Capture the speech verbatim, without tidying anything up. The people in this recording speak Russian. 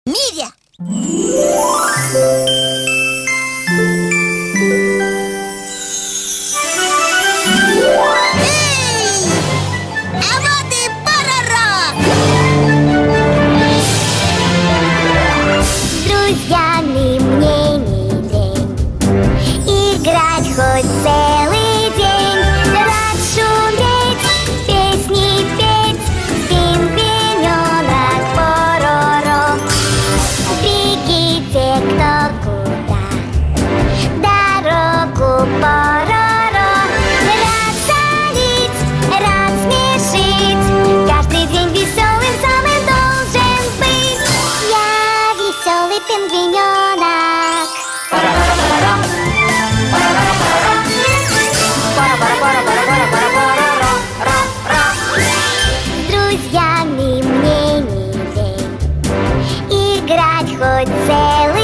мире. Эй! А вот и Пороро! С друзьями мне не лень играть хоть целый день, драть, шуметь, песни петь, пингвиненок Пороро. Бегите кто куда, дорогу Пороро. Рассолить, рассмешить, каждый день веселым самым должен быть. Я веселый пингвиненок. С друзьями мне не лень играть хоть целый